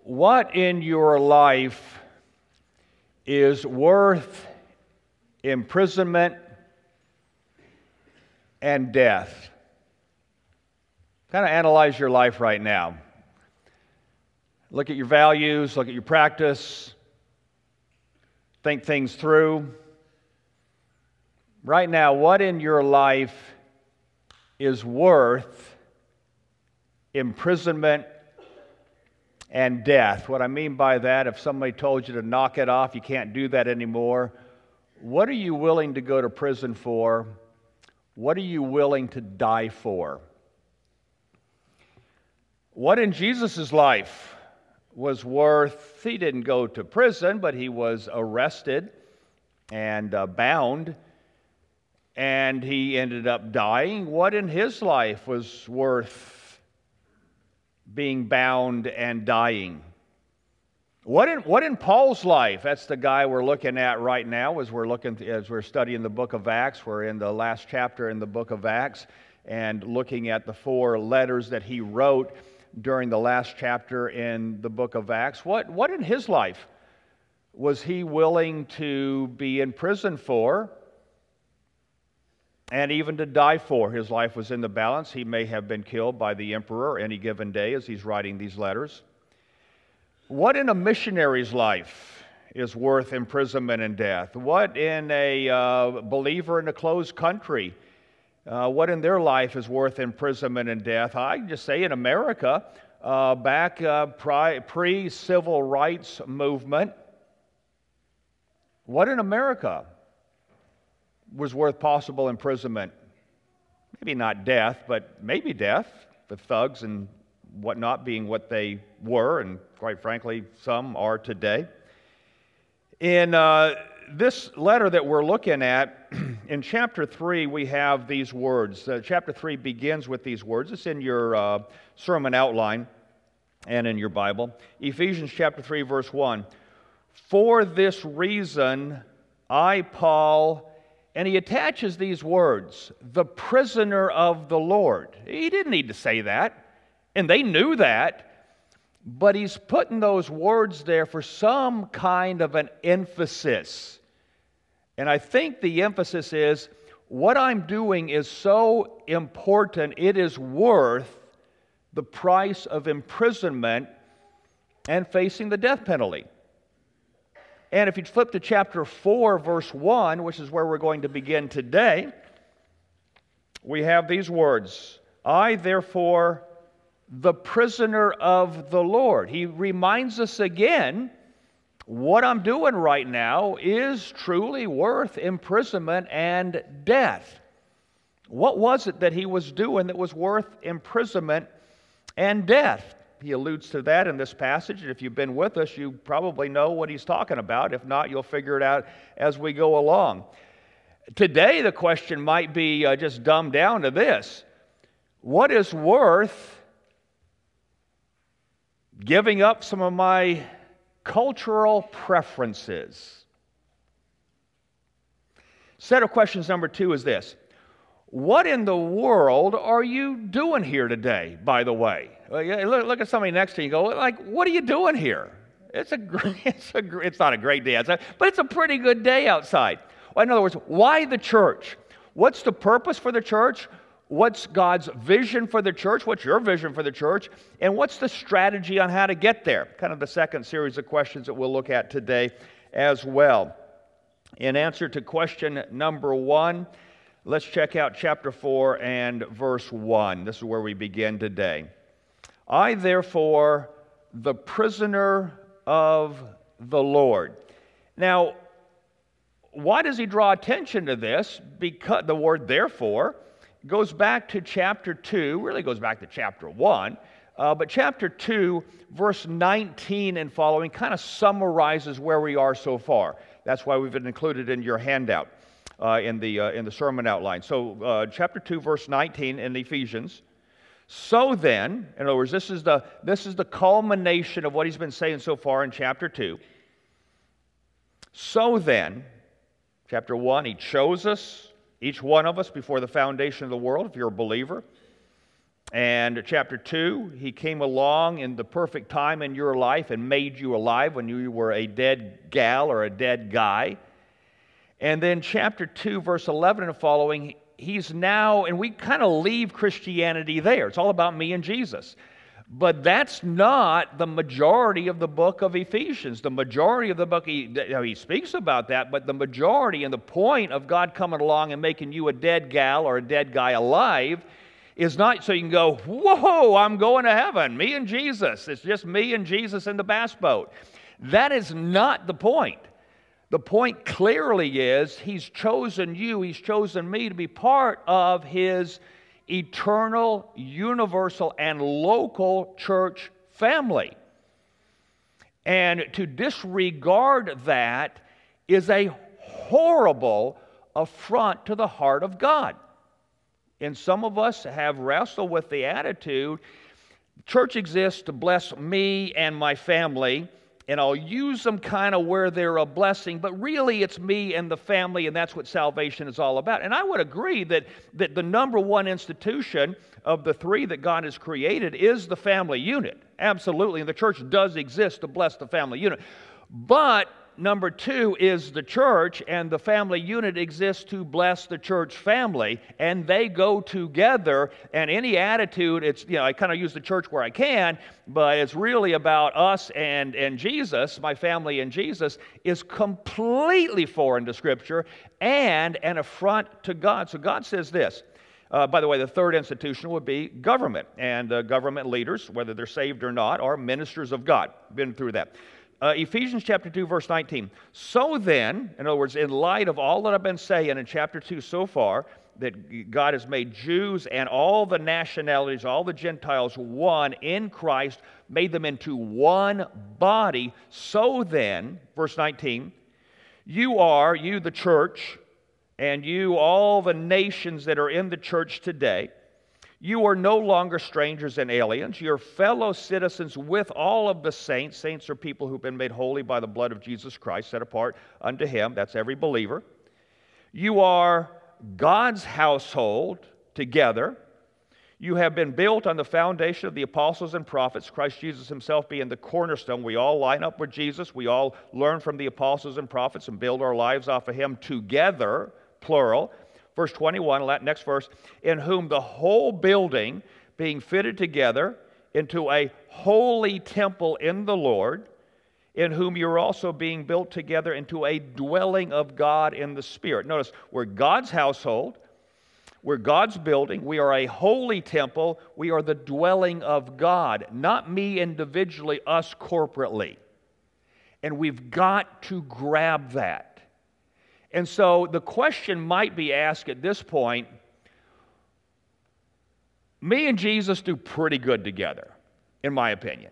What in your life is worth imprisonment and death? Kind of analyze your life right now. Look at your values, look at your practice, think things through. Right now, what in your life is worth imprisonment and death? What I mean by that, if somebody told you to knock it off, you can't do that anymore, what are you willing to go to prison for? What are you willing to die for? What in Jesus' life was worth, he didn't go to prison, but he was arrested and bound, and he ended up dying. What in his life was worth being bound and dying? What in Paul's life? That's the guy we're looking at right now as we're studying the book of Acts. We're in the last chapter in the book of Acts and looking at the 4 letters that he wrote during the last chapter in the book of Acts. What in his life was he willing to be in prison for and even to die for? His life was in the balance. He may have been killed by the emperor any given day as he's writing these letters. What in a missionary's life is worth imprisonment and death? What in a believer in a closed country? What in their life is worth imprisonment and death? I can just say in America, back pre-civil rights movement, what in America was worth possible imprisonment? Maybe not death, but maybe death, with thugs and whatnot being what they were, and quite frankly, some are today. In this letter that we're looking at, in chapter 3, we have these words. Chapter 3 begins with these words. It's in your sermon outline and in your Bible. Ephesians chapter 3, verse 1. For this reason, I, Paul, and he attaches these words, the prisoner of the Lord. He didn't need to say that, and they knew that. But he's putting those words there for some kind of an emphasis. And I think the emphasis is, what I'm doing is so important, it is worth the price of imprisonment and facing the death penalty. And if you flip to chapter 4, verse 1, which is where we're going to begin today, we have these words, I, therefore, the prisoner of the Lord. He reminds us again, what I'm doing right now is truly worth imprisonment and death. What was it that he was doing that was worth imprisonment and death? He alludes to that in this passage, and if you've been with us, you probably know what he's talking about. If not, you'll figure it out as we go along. Today, the question might be just dumbed down to this. What is worth giving up some of my cultural preferences? Set of questions number 2 is this. What in the world are you doing here today, by the way? Look at somebody next to you and go, like, what are you doing here? It's not a great day outside, but it's a pretty good day outside. Well, in other words, why the church? What's the purpose for the church? What's God's vision for the church? What's your vision for the church? And what's the strategy on how to get there? Kind of the second series of questions that we'll look at today as well. In answer to question number 1, let's check out chapter 4 and verse 1. This is where we begin today. I, therefore, the prisoner of the Lord. Now, why does he draw attention to this? Because the word therefore goes back to chapter 2, really goes back to chapter 1, but chapter 2, verse 19 and following kind of summarizes where we are so far. That's why we've been included in your handout in the sermon outline. So chapter 2, verse 19 in Ephesians. So then, in other words, this is the culmination of what he's been saying so far in chapter 2. So then, chapter 1, he chose us, each one of us, before the foundation of the world, if you're a believer. And chapter 2, he came along in the perfect time in your life and made you alive when you were a dead gal or a dead guy. And then chapter 2, verse 11 and following, he's now, and we kind of leave Christianity there. It's all about me and Jesus. But that's not the majority of the book of Ephesians. The majority of the book, he speaks about that, but the majority and the point of God coming along and making you a dead gal or a dead guy alive is not so you can go, whoa, I'm going to heaven, me and Jesus. It's just me and Jesus in the bass boat. That is not the point. The point clearly is he's chosen you, he's chosen me to be part of his eternal, universal, and local church family. And to disregard that is a horrible affront to the heart of God. And some of us have wrestled with the attitude, church exists to bless me and my family, and I'll use them kind of where they're a blessing, but really it's me and the family, and that's what salvation is all about. And I would agree that the number one institution of the three that God has created is the family unit. Absolutely, and the church does exist to bless the family unit. But number two is the church, and the family unit exists to bless the church family, and they go together. And any attitude, it's, I kind of use the church where I can, but it's really about us and Jesus, my family and Jesus, is completely foreign to Scripture and an affront to God. So God says this. By the way, the third institution would be government, and government leaders, whether they're saved or not, are ministers of God. Been through that. Ephesians chapter 2, verse 19. So then, in other words, in light of all that I've been saying in chapter 2 so far, that God has made Jews and all the nationalities, all the Gentiles, one in Christ, made them into one body. So then, verse 19, you the church, and you, all the nations that are in the church today, you are no longer strangers and aliens. You're fellow citizens with all of the saints. Saints are people who've been made holy by the blood of Jesus Christ, set apart unto Him. That's every believer. You are God's household together. You have been built on the foundation of the apostles and prophets, Christ Jesus Himself being the cornerstone. We all line up with Jesus. We all learn from the apostles and prophets and build our lives off of Him together, plural. Verse 21, next verse, in whom the whole building being fitted together into a holy temple in the Lord, in whom you're also being built together into a dwelling of God in the Spirit. Notice, we're God's household, we're God's building, we are a holy temple, we are the dwelling of God, not me individually, us corporately. And we've got to grab that. And so the question might be asked at this point, me and Jesus do pretty good together, in my opinion.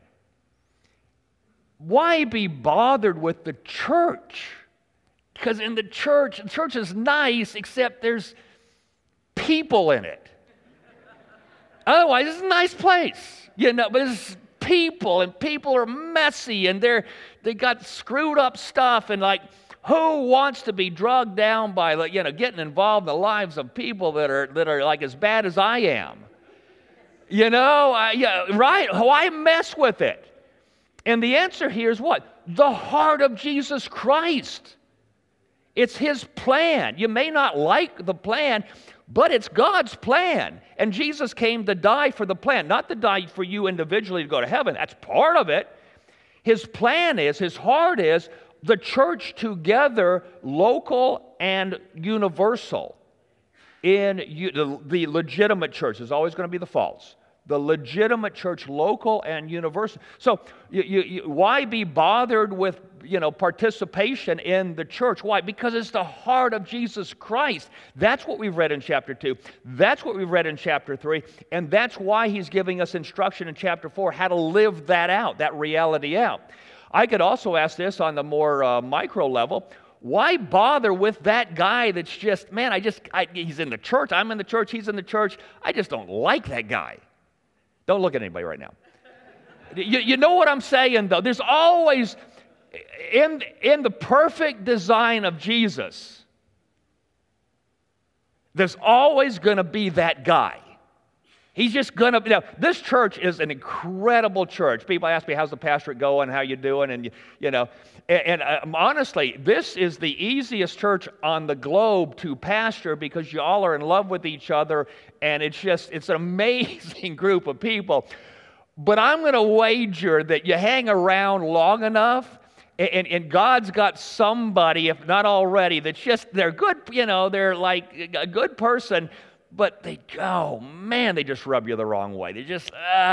Why be bothered with the church? Because in the church is nice, except there's people in it. Otherwise, it's a nice place, but it's people, and people are messy, and they got screwed up stuff, and who wants to be drugged down by, getting involved in the lives of people that are like as bad as I am? Right? Why mess with it? And the answer here is what? The heart of Jesus Christ. It's His plan. You may not like the plan, but it's God's plan. And Jesus came to die for the plan, not to die for you individually to go to heaven. That's part of it. His plan is, His heart is, the church together, local and universal. In the legitimate church, there's always going to be the false. The legitimate church, local and universal. So why be bothered with participation in the church? Why? Because it's the heart of Jesus Christ. That's what we've read in chapter 2. That's what we've read in chapter 3. And that's why He's giving us instruction in chapter 4, how to live that out, that reality out. I could also ask this on the more micro level. Why bother with that guy that's just, he's in the church, I'm in the church, he's in the church. I just don't like that guy. Don't look at anybody right now. You know what I'm saying, though? There's always, in the perfect design of Jesus, there's always going to be that guy. He's just going to, this church is an incredible church. People ask me, how's the pastorate going, how you doing, and honestly, this is the easiest church on the globe to pastor because you all are in love with each other, and it's an amazing group of people. But I'm going to wager that you hang around long enough, and God's got somebody, if not already, that's they're good, they're like a good person, but they just rub you the wrong way. They just,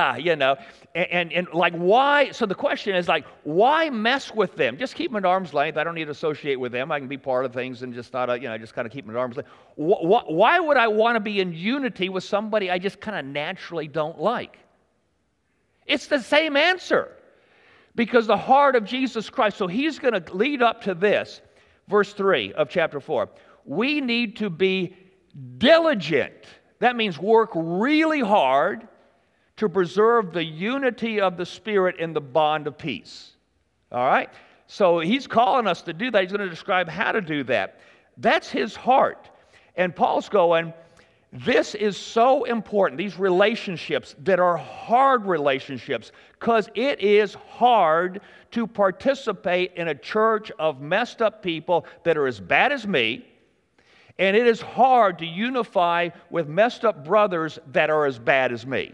and like, why? So the question is like, why mess with them? Just keep them at arm's length. I don't need to associate with them. I can be part of things and just kind of keep them at arm's length. Why would I want to be in unity with somebody I just kind of naturally don't like? It's the same answer. Because the heart of Jesus Christ, so he's going to lead up to this, verse 3 of chapter 4. We need to be diligent. That means work really hard to preserve the unity of the Spirit in the bond of peace. All right? So he's calling us to do that. He's going to describe how to do that. That's his heart. And Paul's going, this is so important, these relationships that are hard relationships, because it is hard to participate in a church of messed up people that are as bad as me, and it is hard to unify with messed up brothers that are as bad as me.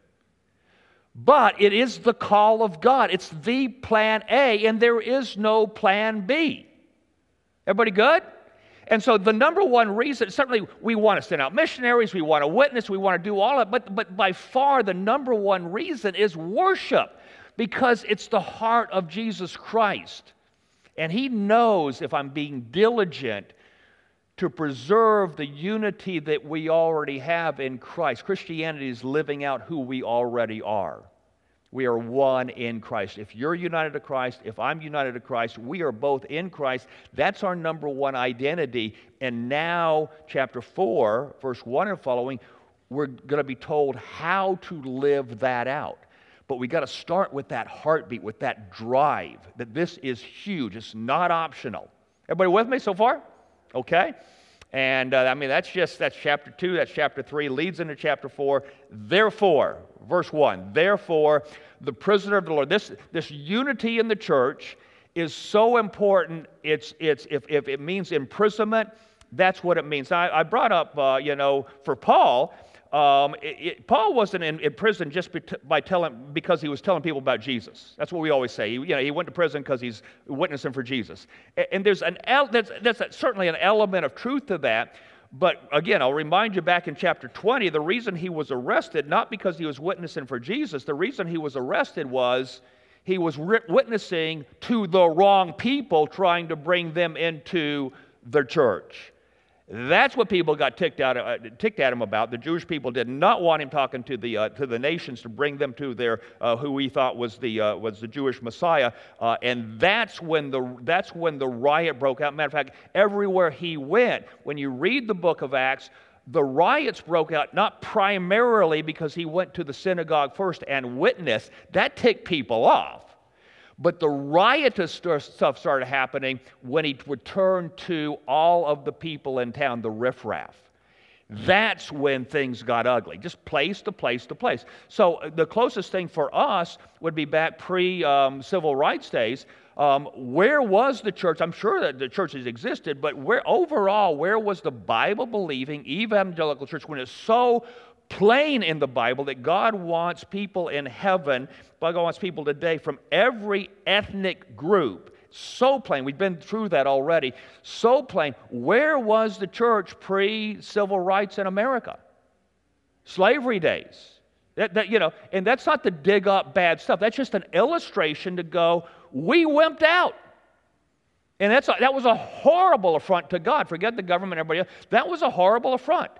But it is the call of God. It's the plan A, and there is no plan B. Everybody good? And so the number one reason, certainly we want to send out missionaries, we want to witness, we want to do all of it, but by far the number one reason is worship, because it's the heart of Jesus Christ. And he knows if I'm being diligent to preserve the unity that we already have in Christ. Christianity is living out who we already are. We are one in Christ. If you're united to Christ, if I'm united to Christ, we are both in Christ. That's our number one identity. And now, chapter 4, verse 1 and following, we're going to be told how to live that out. But we got to start with that heartbeat, with that drive, that this is huge. It's not optional. Everybody with me so far? Okay. And that's chapter 2, that's chapter 3, leads into chapter 4. Therefore, verse 1, therefore, the prisoner of the Lord. This unity in the church is so important. If it means imprisonment, that's what it means. Now, I brought up, for Paul, Paul wasn't in prison just because he was telling people about Jesus. That's what we always say. He went to prison because he's witnessing for Jesus. And there's certainly an element of truth to that. But again, I'll remind you back in chapter 20, the reason he was arrested, not because he was witnessing for Jesus, the reason he was arrested was he was witnessing to the wrong people, trying to bring them into the church. That's what people got ticked at him about. The Jewish people did not want him talking to the nations to bring them to their who he thought was the Jewish Messiah, and that's when the riot broke out. Matter of fact, everywhere he went, when you read the book of Acts, the riots broke out not primarily because he went to the synagogue first and witnessed. That ticked people off. But the riotous stuff started happening when he returned to all of the people in town, the riffraff. That's when things got ugly, just place to place to place. So the closest thing for us would be back pre-civil rights days. Where was the church? I'm sure that the churches existed, but where was the Bible-believing evangelical church when it's so plain in the Bible that God wants people in heaven, God wants people today from every ethnic group. So plain. We've been through that already. So plain. Where was the church pre-civil rights in America? Slavery days. And that's not to dig up bad stuff. That's just an illustration to go, we wimped out. And that was a horrible affront to God. Forget the government, everybody else. That was a horrible affront.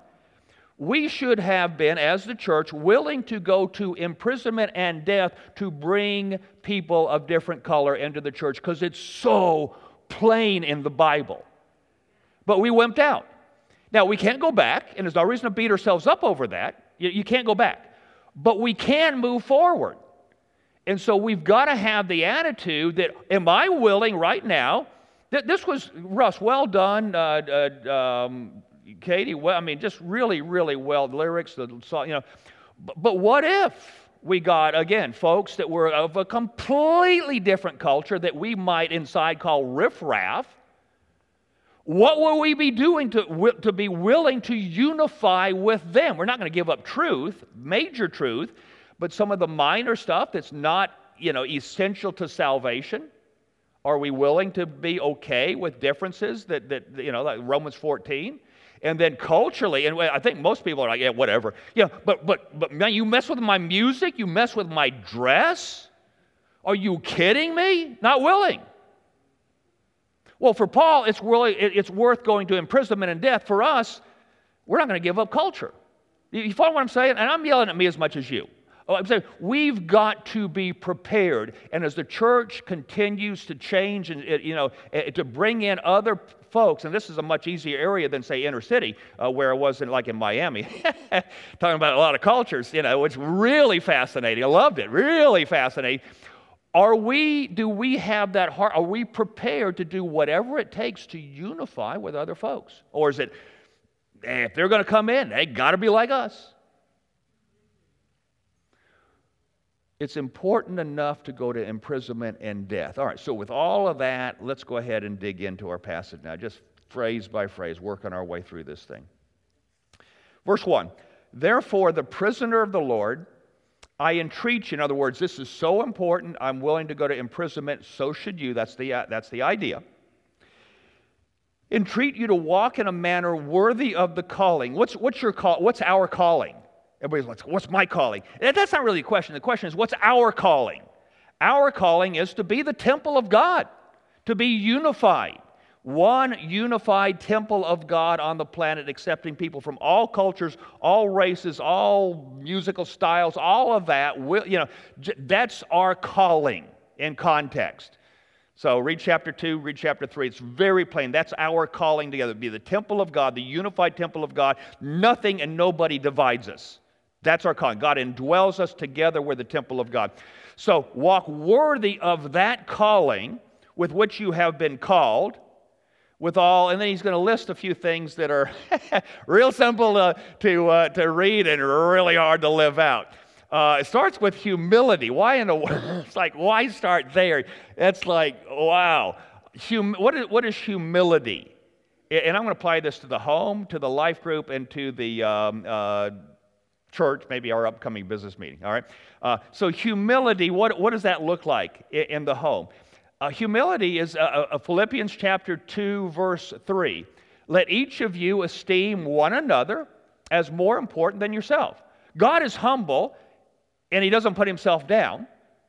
We should have been, as the church, willing to go to imprisonment and death to bring people of different color into the church because it's so plain in the Bible. But we wimped out. Now, we can't go back, and there's no reason to beat ourselves up over that. You can't go back. But we can move forward. And so we've got to have the attitude that, am I willing right now? This was, Russ, well done. Katie, just really, really well, the lyrics, the song, But what if we got, again, folks that were of a completely different culture that we might inside call riffraff? What will we be doing to be willing to unify with them? We're not going to give up truth, major truth, but some of the minor stuff that's not, essential to salvation. Are we willing to be okay with differences that like Romans 14? And then culturally, and I think most people are like, yeah, whatever. Yeah, but man, you mess with my music, you mess with my dress? Are you kidding me? Not willing. Well, for Paul, it's worth going to imprisonment and death. For us, we're not going to give up culture. You follow what I'm saying? And I'm yelling at me as much as you. I'm saying we've got to be prepared. And as the church continues to change and to bring in other folks, and this is a much easier area than, say, inner city, where I was in Miami, talking about a lot of cultures, it's really fascinating. I loved it, really fascinating. Do we have that heart? Are we prepared to do whatever it takes to unify with other folks? Or is it, if they're going to come in, they got to be like us? It's important enough to go to imprisonment and death. All right, so with all of that, let's go ahead and dig into our passage now, just phrase by phrase, working our way through this thing. Verse 1, therefore the prisoner of the Lord, I entreat you, in other words, this is so important, I'm willing to go to imprisonment, so should you, that's the idea. Entreat you to walk in a manner worthy of the calling. What's your call? What's our calling? Everybody's like, what's my calling? That's not really the question. The question is, what's our calling? Our calling is to be the temple of God, to be unified. One unified temple of God on the planet, accepting people from all cultures, all races, all musical styles, all of that. That's our calling in context. So read chapter 2, read chapter 3. It's very plain. That's our calling together. Be the temple of God, the unified temple of God. Nothing and nobody divides us. That's our calling. God indwells us together. We're the temple of God. So walk worthy of that calling with which you have been called, and then he's going to list a few things that are real simple to read and really hard to live out. It starts with humility. Why in the world? It's like, why start there? It's like, wow. What is humility? And I'm going to apply this to the home, to the life group, and to the church, maybe our upcoming business meeting. All right. So humility. What does that look like in the home? Humility is Philippians chapter 2, verse 3. Let each of you esteem one another as more important than yourself. God is humble, and he doesn't put himself down.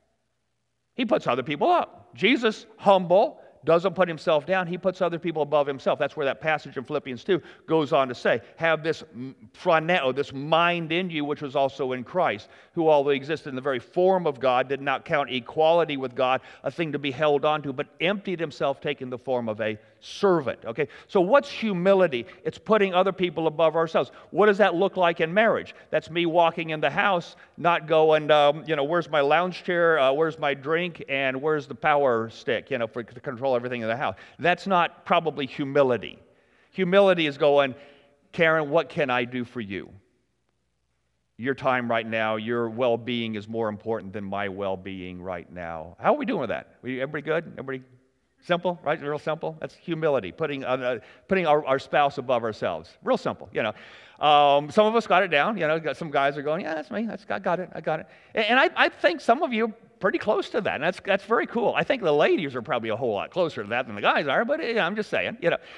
He puts other people up. Jesus, humble, doesn't put himself down. He puts other people above himself. That's where that passage in Philippians 2 goes on to say, have this phroneo, this mind in you, which was also in Christ, who, although he existed in the very form of God, did not count equality with God a thing to be held onto, but emptied himself, taking the form of a servant. Okay, so what's humility? It's putting other people above ourselves. What does that look like in marriage? That's me walking in the house, not going, where's my lounge chair, where's my drink, and where's the power stick, to control everything in the house. That's not probably humility. Humility is going, Karen, what can I do for you? Your time right now, your well-being is more important than my well-being right now. How are we doing with that? Everybody good? Everybody simple, right? Real simple. That's humility, putting our spouse above ourselves. Real simple, Some of us got it down. Some guys are going, yeah, that's me. I got it. And I think some of you are pretty close to that, and that's very cool. I think the ladies are probably a whole lot closer to that than the guys are, but I'm just saying.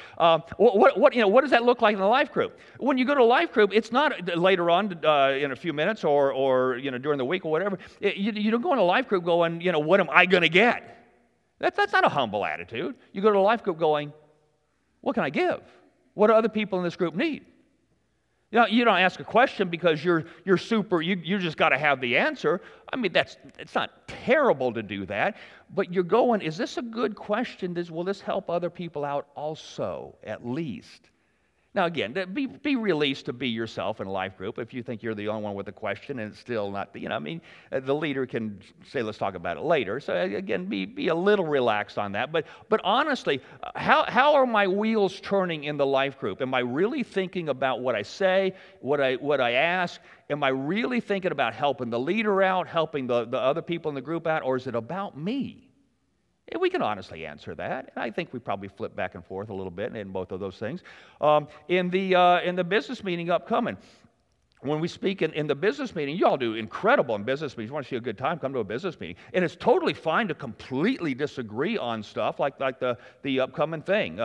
What does that look like in the life group? When you go to a life group, it's not later on in a few minutes or during the week or whatever. You don't go in a life group going, what am I going to get? That's not a humble attitude. You go to a life group going, what can I give? What do other people in this group need? You don't ask a question because you're super, you just got to have the answer. I mean, it's not terrible to do that, but you're going, is this a good question? Will this help other people out also, at least? Now, again, be released to be yourself in a life group. If you think you're the only one with a question and it's still not, the leader can say, let's talk about it later. So, again, be a little relaxed on that. But honestly, how are my wheels turning in the life group? Am I really thinking about what I say, what I ask? Am I really thinking about helping the leader out, helping the other people in the group out, or is it about me? And we can honestly answer that. And I think we probably flip back and forth a little bit in both of those things. In the business meeting upcoming, when we speak in the business meeting, you all do incredible in business meetings. You want to see a good time, come to a business meeting. And it's totally fine to completely disagree on stuff like the upcoming thing.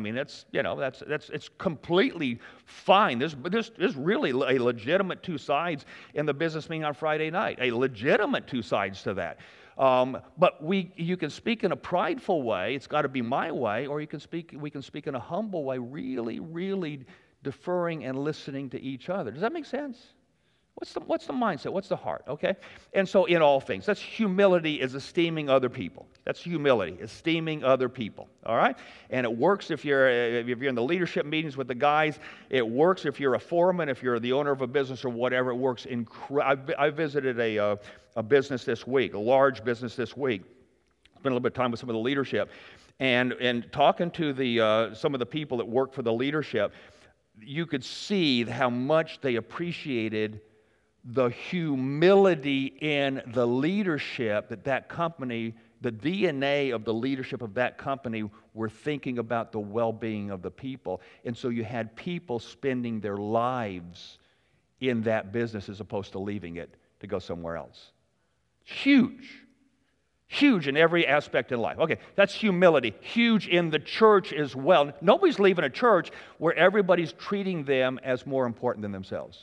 It's completely fine. There's really a legitimate two sides in the business meeting on Friday night. A legitimate two sides to that. But you can speak in a prideful way. It's got to be my way, or we can speak in a humble way, really, really deferring and listening to each other. Does that make sense? What's the mindset? What's the heart? Okay? And so in all things, that's humility is esteeming other people. That's humility, esteeming other people. All right? And it works if you're in the leadership meetings with the guys. It works if you're a foreman, if you're the owner of a business or whatever. It works. I visited a business this week, a large business this week. Spent a little bit of time with some of the leadership, and talking to some of the people that work for the leadership. You could see how much they appreciated the humility in the leadership that company, the DNA of the leadership of that company were thinking about the well-being of the people. And so you had people spending their lives in that business as opposed to leaving it to go somewhere else. Huge in every aspect in life. Okay, that's humility. Huge in the church as well. Nobody's leaving a church where everybody's treating them as more important than themselves.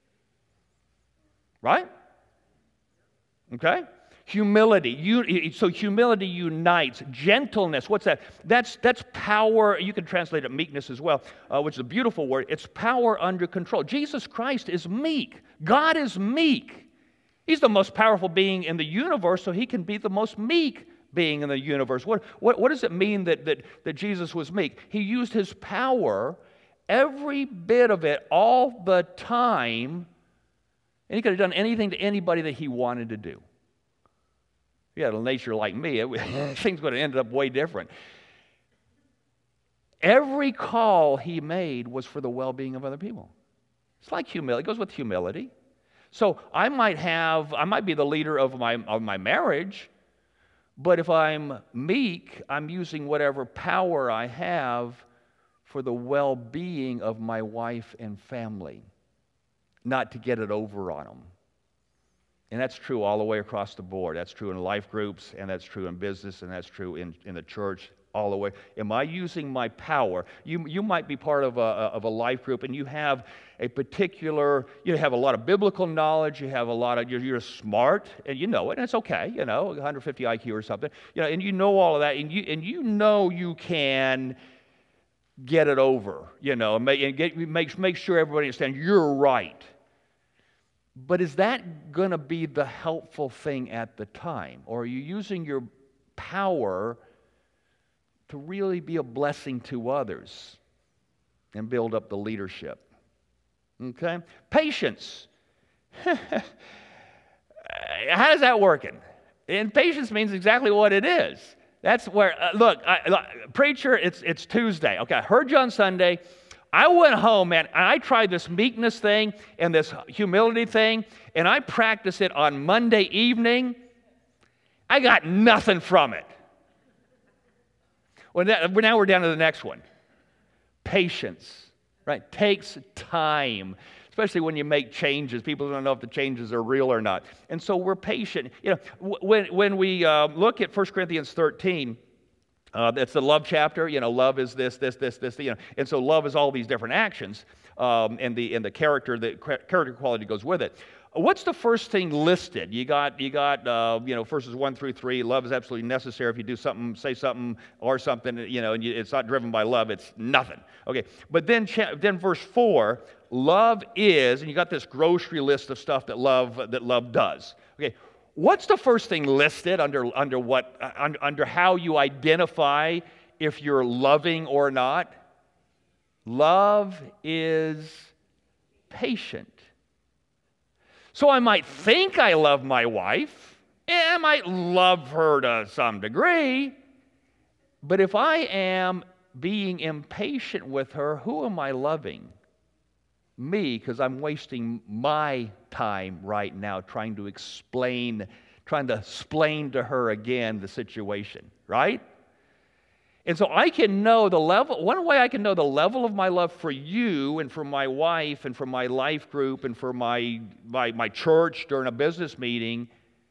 Right? Okay? Humility. So humility unites. Gentleness. What's that? That's power. You can translate it meekness as well, which is a beautiful word. It's power under control. Jesus Christ is meek. God is meek. He's the most powerful being in the universe, so he can be the most meek being in the universe. What does it mean that Jesus was meek? He used his power, every bit of it, all the time, and he could have done anything to anybody that he wanted to do. If he had a nature like me, things would have ended up way different. Every call he made was for the well-being of other people. It's like humility. It goes with humility. So I might be the leader of my marriage, but if I'm meek, I'm using whatever power I have for the well-being of my wife and family, not to get it over on them. And that's true all the way across the board. That's true in life groups, and that's true in business, and that's true in the church. All the way. Am I using my power? You might be part of a life group, and you have a particular, you have a lot of biblical knowledge, you're smart, and you know it, and it's okay, 150 IQ or something, and you know all of that, and you know you can get it over, and make sure everybody understands you're right. But is that going to be the helpful thing at the time, or are you using your power to really be a blessing to others and build up the leadership? Okay? Patience. How is that working? And patience means exactly what it is. That's where, preacher, it's Tuesday. Okay, I heard you on Sunday. I went home, man, and I tried this meekness thing and this humility thing, and I practiced it on Monday evening. I got nothing from it. Well, now we're down to the next one. Patience, right? Takes time, especially when you make changes. People don't know if the changes are real or not. And so we're patient. When we look at 1 Corinthians 13, that's the love chapter. Love is this. And so love is all these different actions, and the character quality goes with it. What's the first thing listed? You got verses 1 through 3. Love is absolutely necessary. If you do something, say something, or something, and it's not driven by love, it's nothing. Okay, but then verse 4, love is, and you got this grocery list of stuff that love does. Okay, what's the first thing listed under how you identify if you're loving or not? Love is patient. So I might think I love my wife, and I might love her to some degree, but if I am being impatient with her, who am I loving? Me, because I'm wasting my time right now trying to explain to her again the situation, right? And so I can know the level, one way I can know the level of my love for you and for my wife and for my life group and for my church during a business meeting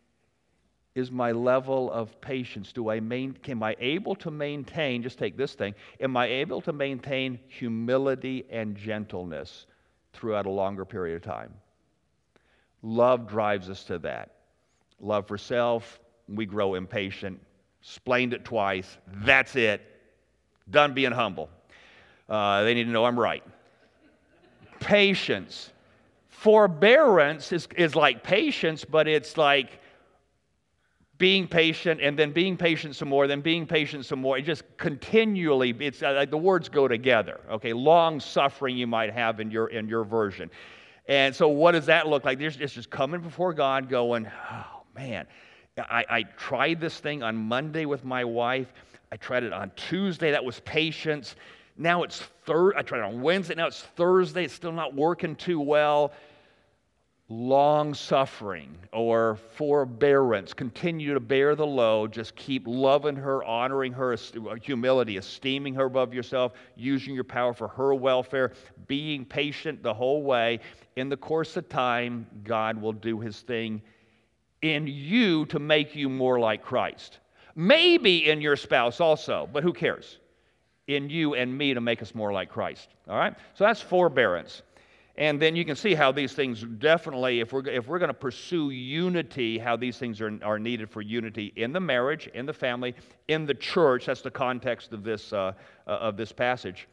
is my level of patience. Am I able to maintain, just take this thing, am I able to maintain humility and gentleness throughout a longer period of time? Love drives us to that. Love for self, we grow impatient. Explained it twice. That's it. Done being humble. They need to know I'm right. Patience. Forbearance is like patience, but it's like being patient and then being patient some more, then being patient some more. It just continually, it's like the words go together. Okay, long suffering you might have in your version. And so what does that look like? It's just coming before God going, oh man, I tried this thing on Monday with my wife. I tried it on Tuesday. That was patience. Now it's I tried it on Wednesday. Now it's Thursday. It's still not working too well. Long suffering or forbearance. Continue to bear the load. Just keep loving her, honoring her, humility, esteeming her above yourself, using your power for her welfare, being patient the whole way. In the course of time, God will do his thing in you to make you more like Christ. Maybe in your spouse also, but who cares? In you and me to make us more like Christ. All right? So that's forbearance. And then you can see how these things definitely, if we're going to pursue unity, how these things are needed for unity in the marriage, in the family, in the church. That's the context of this passage.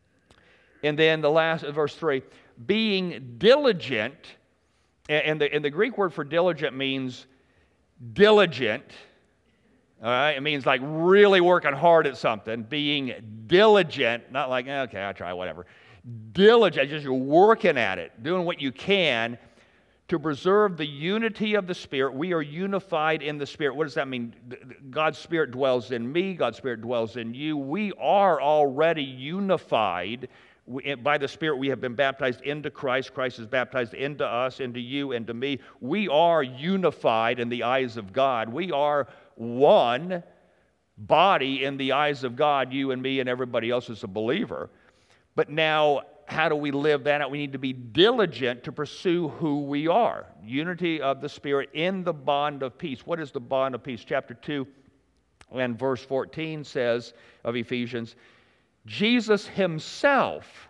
And then the last, verse 3, being diligent. And the Greek word for diligent means diligent. All right? It means like really working hard at something. Being diligent, not like, okay, I'll try, whatever. Diligent, just you're working at it, doing what you can to preserve the unity of the Spirit. We are unified in the Spirit. What does that mean? God's Spirit dwells in me. God's Spirit dwells in you. We are already unified. By the Spirit, we have been baptized into Christ. Christ is baptized into us, into you, into me. We are unified in the eyes of God. We are one body in the eyes of God, you and me and everybody else is a believer. But now, how do we live that out? We need to be diligent to pursue who we are. Unity of the Spirit in the bond of peace. What is the bond of peace? Chapter 2 and verse 14 says of Ephesians, Jesus himself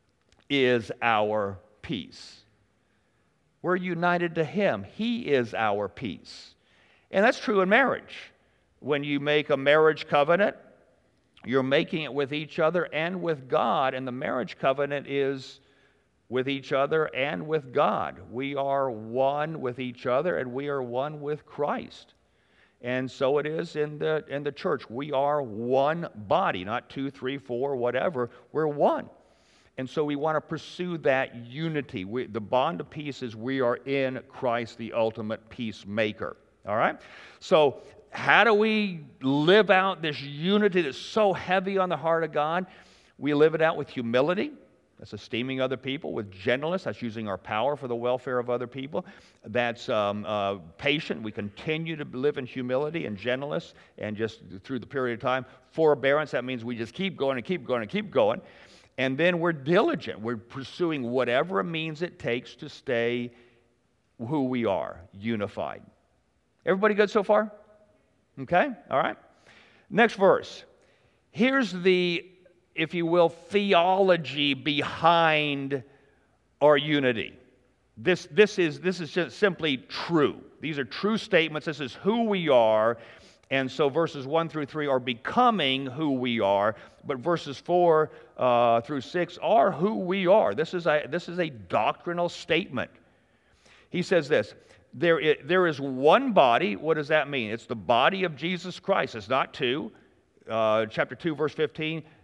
is our peace. We're united to him. He is our peace. And that's true in marriage. When you make a marriage covenant, you're making it with each other and with God, and the marriage covenant is with each other and with God. We are one with each other, and we are one with Christ. And so it is in the church. We are one body, not 2, 3, 4, whatever. We're one. And so we want to pursue that unity. The bond of peace is we are in Christ, the ultimate peacemaker. All right? So how do we live out this unity that's so heavy on the heart of God? We live it out with humility. That's esteeming other people. With gentleness, that's using our power for the welfare of other people. That's patient. We continue to live in humility and gentleness and just through the period of time. Forbearance, that means we just keep going and keep going and keep going. And then we're diligent. We're pursuing whatever means it takes to stay who we are, unified. Everybody good so far? Okay, all right. Next verse. Here's the, if you will, theology behind our unity. This is just simply true. These are true statements. This is who we are. And so verses 1 through 3 are becoming who we are, but verses 4 through 6 are who we are. This is a doctrinal statement. He says this, there is one body. What does that mean? It's the body of Jesus Christ. It's not two. Chapter 2, verse 15,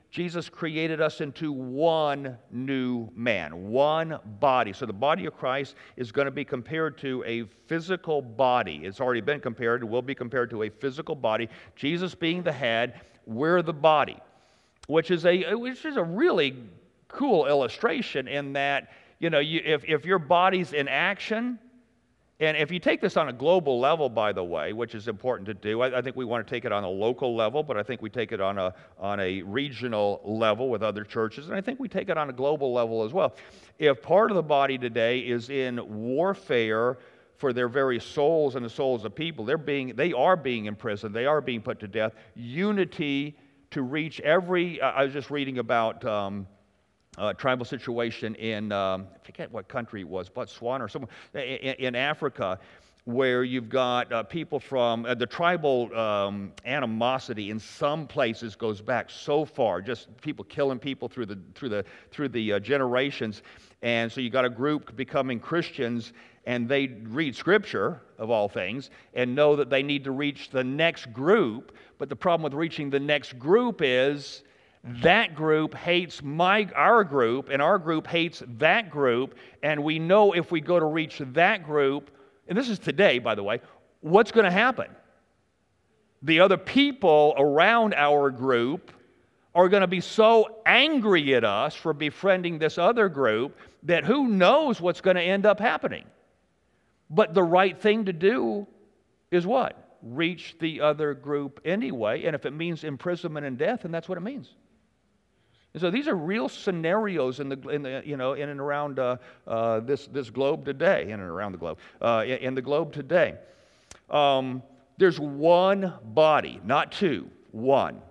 Jesus created us into one new man, one body. So the body of Christ is going to be compared to a physical body. It's already been compared, it will be compared to a physical body. Jesus being the head, we're the body, which is a really cool illustration in that, if your body's in action, and if you take this on a global level, by the way, which is important to do, I think we want to take it on a local level, but I think we take it on a regional level with other churches, and I think we take it on a global level as well. If part of the body today is in warfare for their very souls and the souls of people, they are being imprisoned, they are being put to death. Unity to reach I was just reading about tribal situation in, I forget what country it was, Botswana or somewhere, in Africa, where you've got people from, the tribal animosity in some places goes back so far, just people killing people through the generations. And so you got a group becoming Christians, and they read Scripture, of all things, and know that they need to reach the next group. But the problem with reaching the next group is that group hates our group, and our group hates that group, and we know if we go to reach that group, and this is today, by the way, what's going to happen? The other people around our group are going to be so angry at us for befriending this other group that who knows what's going to end up happening. But the right thing to do is what? Reach the other group anyway, and if it means imprisonment and death, then that's what it means. And so these are real scenarios in and around this globe today, in and around the globe, in the globe today. There's one body, not two, one.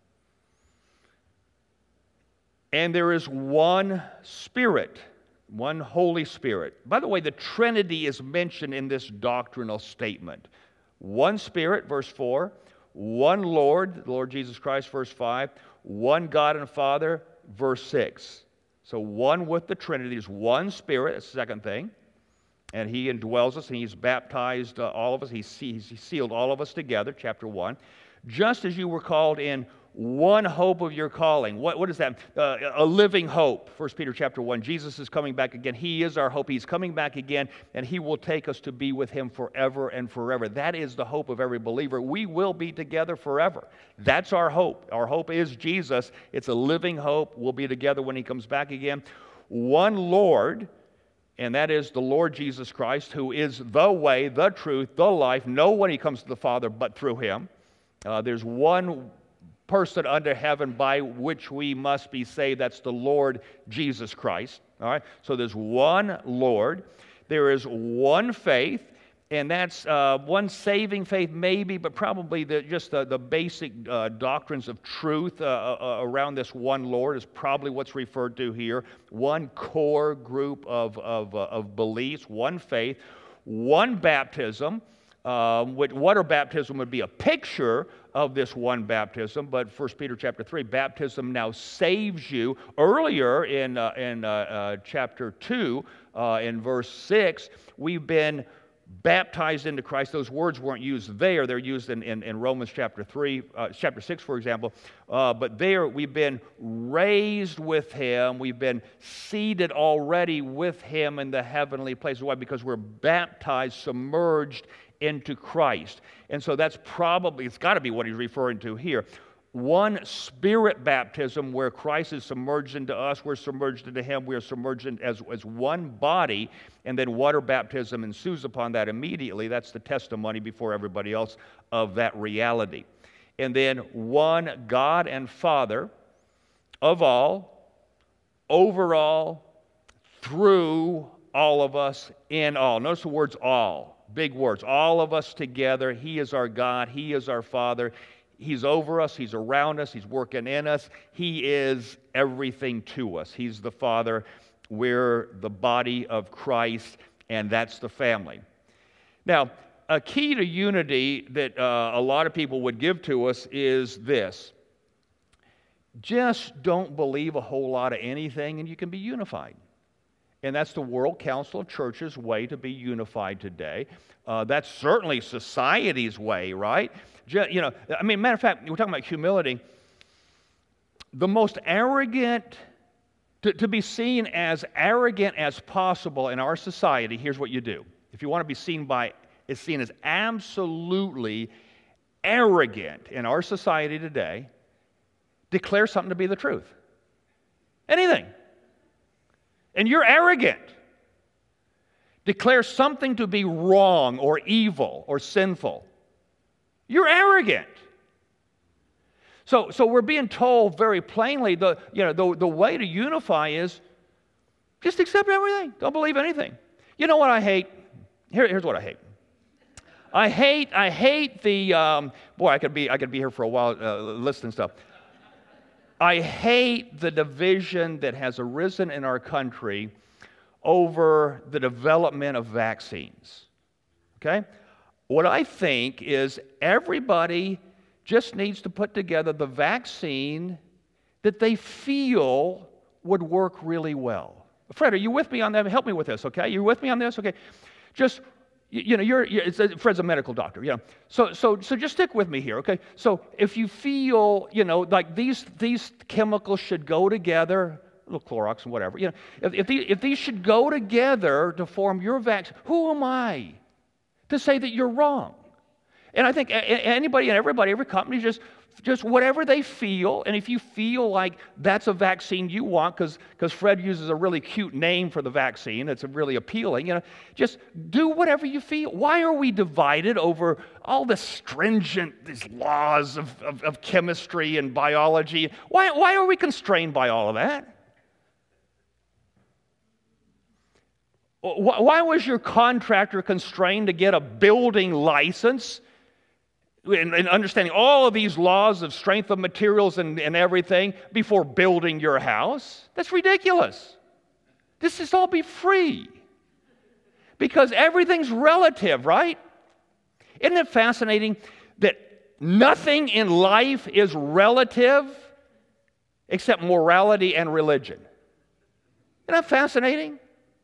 And there is one Spirit, one Holy Spirit. By the way, the Trinity is mentioned in this doctrinal statement. One Spirit, verse 4, one Lord, the Lord Jesus Christ, verse 5, one God and Father, verse 6. So one with the Trinity, there's one Spirit, that's the second thing, and He indwells us, and He's baptized all of us, He's sealed all of us together, chapter 1. Just as you were called in one hope of your calling. What is that? A living hope. 1 Peter chapter 1. Jesus is coming back again. He is our hope. He's coming back again, and He will take us to be with Him forever and forever. That is the hope of every believer. We will be together forever. That's our hope. Our hope is Jesus. It's a living hope. We'll be together when He comes back again. One Lord, and that is the Lord Jesus Christ, who is the way, the truth, the life. No one comes to the Father but through Him. There's one person under heaven by which we must be saved. That's the Lord Jesus Christ. All right. So there's one Lord. There is one faith, and that's one saving faith, maybe, but probably just the basic doctrines of truth around this one Lord is probably what's referred to here. One core group of beliefs, one faith, one baptism. Water baptism would be a picture of this one baptism, but 1 Peter chapter 3, baptism now saves you. Earlier in chapter 2, in verse 6, we've been baptized into Christ. Those words weren't used there. They're used in Romans chapter 6, for example. But there we've been raised with Him. We've been seated already with Him in the heavenly places. Why? Because we're baptized, submerged into Christ. And so that's probably, it's got to be what he's referring to here. One Spirit baptism where Christ is submerged into us, we're submerged into Him, we're submerged as one body, and then water baptism ensues upon that immediately. That's the testimony before everybody else of that reality. And then one God and Father of all, over all, through all of us, in all. Notice the words all. Big words. All of us together. He is our God. He is our Father. He's over us. He's around us. He's working in us. He is everything to us. He's the Father. We're the body of Christ, and that's the family. Now, a key to unity that a lot of people would give to us is this. Just don't believe a whole lot of anything, and you can be unified. And that's the World Council of Churches' way to be unified today. That's certainly society's way, right? Matter of fact, we're talking about humility. the most arrogant, to be seen as arrogant as possible in our society, here's what you do. If you want to be seen as absolutely arrogant in our society today, declare something to be the truth. Anything. And you're arrogant. Declare something to be wrong or evil or sinful. You're arrogant. So we're being told very plainly the way to unify is just accept everything. Don't believe anything. You know what I hate? Here's what I hate. I hate the I could be here for a while listing stuff. I hate the division that has arisen in our country over the development of vaccines. Okay? What I think is everybody just needs to put together the vaccine that they feel would work really well. Fred, are you with me on that? Help me with this, okay? You with me on this? Okay. Just, Fred's a medical doctor, So just stick with me here, okay? So if you feel, like these chemicals should go together, a little Clorox and whatever, if these should go together to form your vaccine, who am I to say that you're wrong? And I think anybody and everybody, every company, just whatever they feel, and if you feel like that's a vaccine you want, because Fred uses a really cute name for the vaccine, it's really appealing, just do whatever you feel. Why are we divided over all the these laws of chemistry and biology? Why are we constrained by all of that? Why was your contractor constrained to get a building license and understanding all of these laws of strength of materials and everything before building your house? That's ridiculous. This should all be free. Because everything's relative, right? Isn't it fascinating that nothing in life is relative except morality and religion? Isn't that fascinating?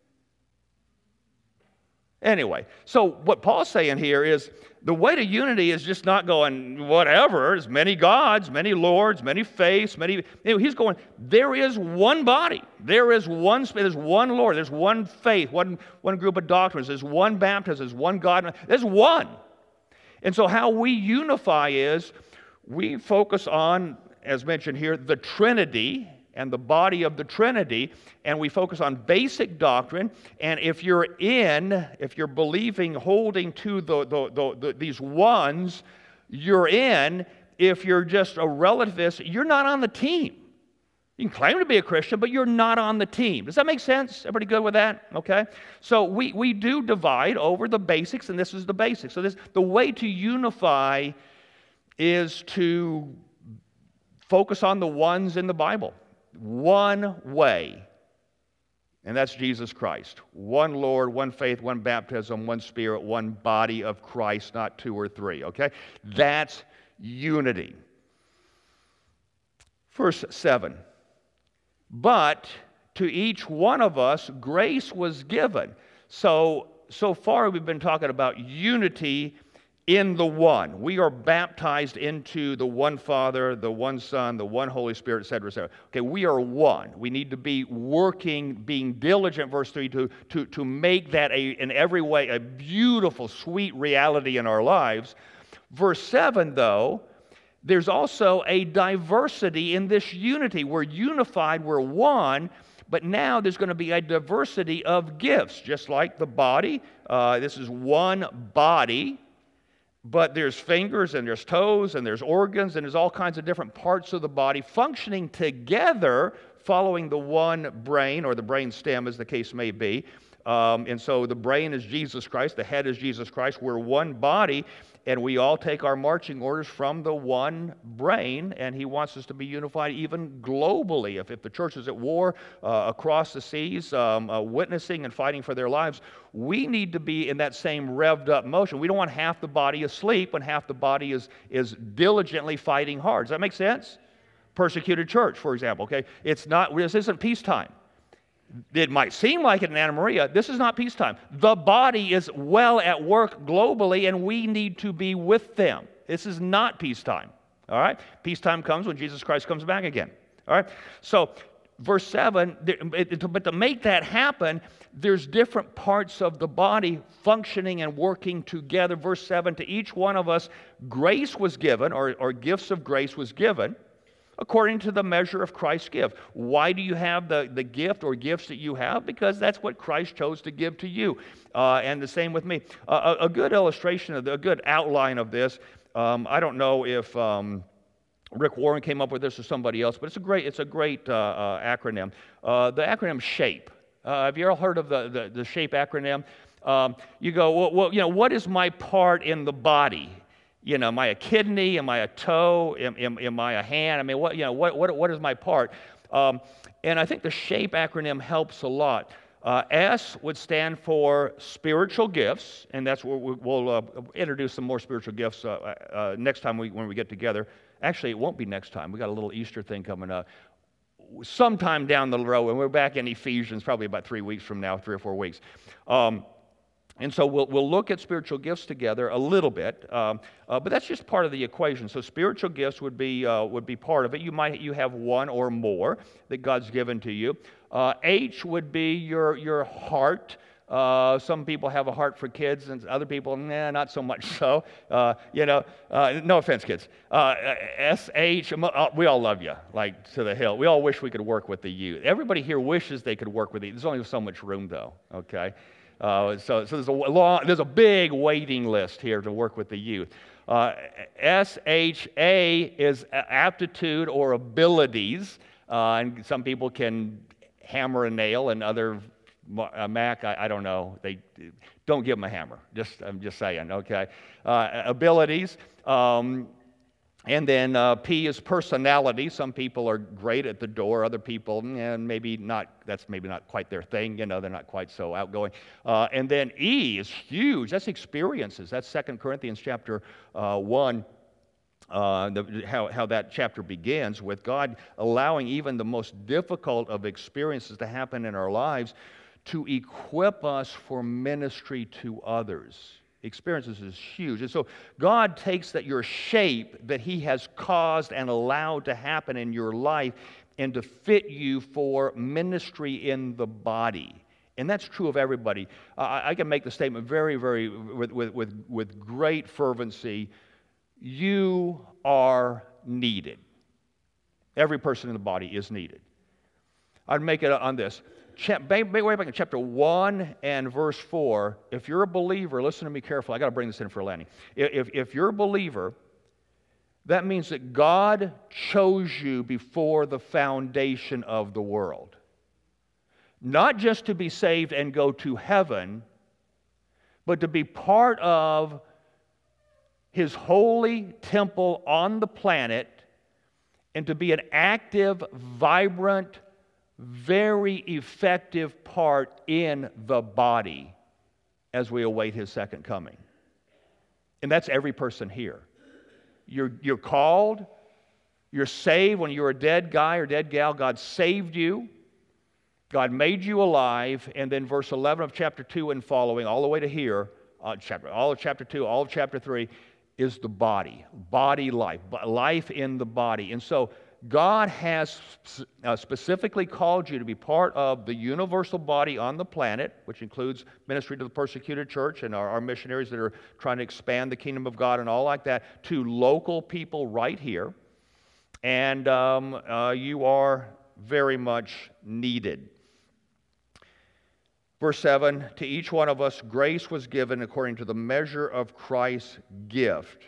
Anyway, so what Paul's saying here is the way to unity is just not going, whatever, there's many gods, many lords, many faiths, he's going, there is one body, there's one Lord, there's one faith, one group of doctrines, there's one baptism, there's one God, there's one. And so how we unify is we focus on, as mentioned here, the Trinity and the body of the Trinity, and we focus on basic doctrine. And if you're believing, holding to these ones, you're in. If you're just a relativist, you're not on the team. You can claim to be a Christian, but you're not on the team. Does that make sense? Everybody good with that? Okay. So we do divide over the basics, and this is the basics. So the way to unify is to focus on the ones in the Bible. One way, and that's Jesus Christ. One Lord, one faith, one baptism, one Spirit, one body of Christ, not two or three, okay? That's unity. Verse 7, but to each one of us grace was given. So far we've been talking about unity in the one. We are baptized into the one Father, the one Son, the one Holy Spirit, etc., etc. Okay, we are one. We need to be working, being diligent, verse 3, to make that in every way a beautiful, sweet reality in our lives. Verse 7, though, there's also a diversity in this unity. We're unified, we're one, but now there's going to be a diversity of gifts, just like the body. This is one body. But there's fingers and there's toes and there's organs and there's all kinds of different parts of the body functioning together, following the one brain or the brain stem, as the case may be. And so the brain is Jesus Christ, the head is Jesus Christ. We're one body, and we all take our marching orders from the one brain, and he wants us to be unified even globally. If the church is at war across the seas, witnessing and fighting for their lives, we need to be in that same revved up motion. We don't want half the body asleep when half the body is diligently fighting hard. Does that make sense? Persecuted church, for example, okay? This isn't peacetime. It might seem like it in Anna Maria. This is not peacetime. The body is well at work globally, and we need to be with them. This is not peacetime. All right? Peacetime comes when Jesus Christ comes back again. All right? So, verse 7, but to make that happen, there's different parts of the body functioning and working together. Verse 7, to each one of us, grace was given, or gifts of grace was given, according to the measure of Christ's gift. Why do you have the gift or gifts that you have? Because that's what Christ chose to give to you. And the same with me. A good illustration, a good outline of this, I don't know if Rick Warren came up with this or somebody else, but it's a great acronym. The acronym SHAPE. Have you ever heard of the SHAPE acronym? You go, well, what is my part in the body? Am I a kidney? Am I a toe? Am I a hand? I mean, what is my part? And I think the SHAPE acronym helps a lot. S would stand for spiritual gifts, and that's where we'll introduce some more spiritual gifts next time when we get together. Actually, it won't be next time. We got a little Easter thing coming up. Sometime down the road, and we're back in Ephesians, probably about 3 weeks from now, 3 or 4 weeks. And so we'll look at spiritual gifts together a little bit, but that's just part of the equation. So spiritual gifts would be part of it. You have one or more that God's given to you. H would be your heart. Some people have a heart for kids, and other people, not so much so. No offense, kids. SH, we all love you, like to the hill. We all wish we could work with the youth. Everybody here wishes they could work with you. There's only so much room, though. Okay. So there's a big waiting list here to work with the youth. SHA is aptitude or abilities, and some people can hammer a nail, and other Mac, I don't know. They don't give them a hammer. I'm just saying. Okay, abilities. And then P is personality. Some people are great at the door. Other people, maybe not. That's maybe not quite their thing. They're not quite so outgoing. And then E is huge. That's experiences. That's 2 Corinthians chapter 1. How that chapter begins with God allowing even the most difficult of experiences to happen in our lives to equip us for ministry to others. Experiences is huge. And so God takes your shape that He has caused and allowed to happen in your life and to fit you for ministry in the body. And that's true of everybody. I can make the statement very, very, with great fervency. You are needed. Every person in the body is needed. I'd make it on this. Way back in chapter 1 and verse 4, if you're a believer, listen to me carefully. I got to bring this in for Lenny. If you're a believer, that means that God chose you before the foundation of the world. Not just to be saved and go to heaven, but to be part of His holy temple on the planet and to be an active, vibrant, very effective part in the body as we await His second coming. And that's every person here. You're called, you're saved. When you were a dead guy or dead gal, God saved you. God made you alive. And then verse 11 of chapter 2 and following, all the way to here, all of chapter 2, all of chapter 3, is the body life, life in the body. And so God has specifically called you to be part of the universal body on the planet, which includes ministry to the persecuted church and our missionaries that are trying to expand the kingdom of God and all like that, to local people right here. And you are very much needed. Verse 7, to each one of us grace was given according to the measure of Christ's gift.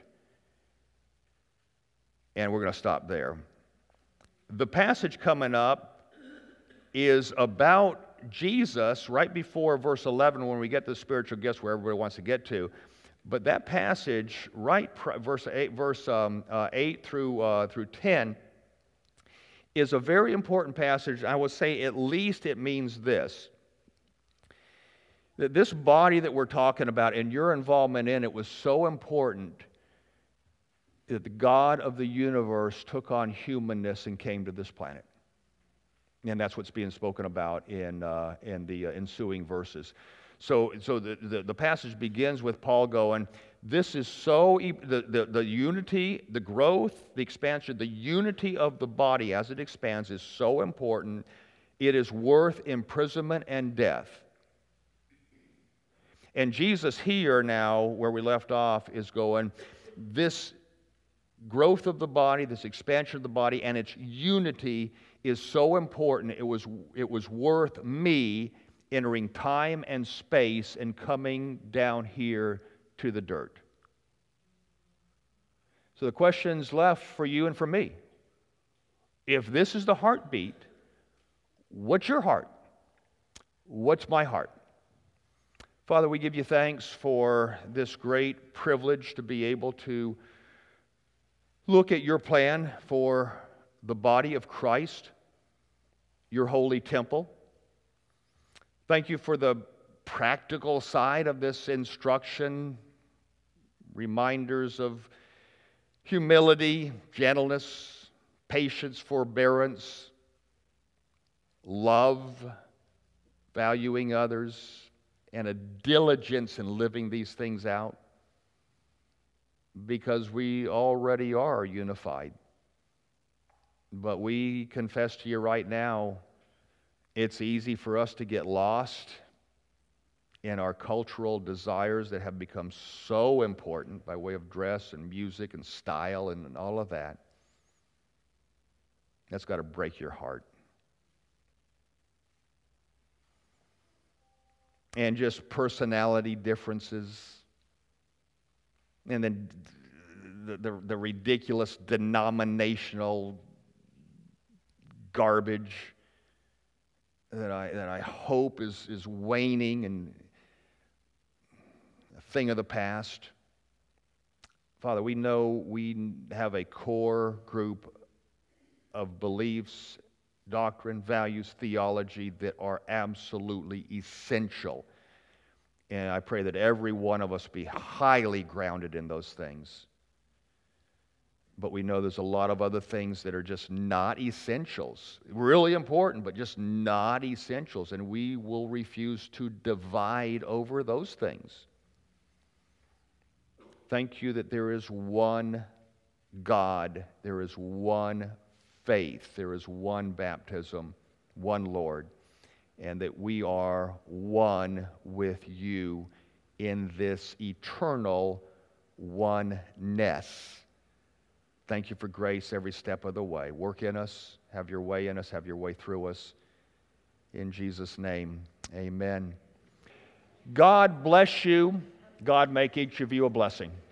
And we're going to stop there. The passage coming up is about Jesus right before verse 11 when we get to the spiritual gifts where everybody wants to get to. But that passage, verse 8 through 10, is a very important passage. I would say at least it means this. That this body that we're talking about and your involvement in it was so important that the God of the universe took on humanness and came to this planet. And that's what's being spoken about in the ensuing verses. So the passage begins with Paul going, This is so, the unity, the growth, the expansion, the unity of the body as it expands is so important. It is worth imprisonment and death. And Jesus here now, where we left off, is going, this growth of the body, this expansion of the body, and its unity is so important. It was worth me entering time and space and coming down here to the dirt. So the question's left for you and for me. If this is the heartbeat, what's your heart? What's my heart? Father, we give you thanks for this great privilege to be able to look at your plan for the body of Christ, your holy temple. Thank you for the practical side of this instruction, reminders of humility, gentleness, patience, forbearance, love, valuing others, and a diligence in living these things out, because we already are unified. But we confess to you right now, it's easy for us to get lost in our cultural desires that have become so important by way of dress and music and style and all of that. That's got to break your heart. And just personality differences, and then the ridiculous denominational garbage that I hope is waning and a thing of the past. Father, we know we have a core group of beliefs, doctrine, values, theology that are absolutely essential. And I pray that every one of us be highly grounded in those things. But we know there's a lot of other things that are just not essentials. Really important, but just not essentials. And we will refuse to divide over those things. Thank you that there is one God, there is one faith, there is one baptism, one Lord, and that we are one with you in this eternal oneness. Thank you for grace every step of the way. Work in us, have your way in us, have your way through us. In Jesus' name, amen. God bless you. God make each of you a blessing.